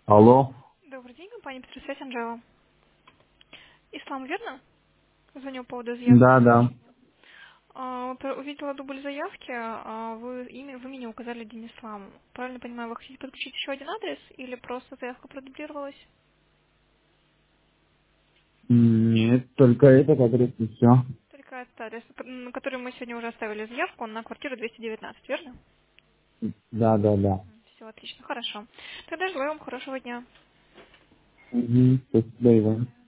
Алло. Добрый день, компания «Петросвязь» Анжела. Ислам, верно? Звоню по поводу заявки Да, на да. помощь. Увидела дубль заявки, вы меня указали День Ислам. Правильно понимаю, вы хотите подключить еще один адрес или просто заявка продублировалась? Нет, только этот адрес и все. Только этот адрес, на который мы сегодня уже оставили заявку, на квартиру 219, верно? Да, да, да. Все, отлично, хорошо. Тогда желаю вам хорошего дня. Угу, спасибо, Иван.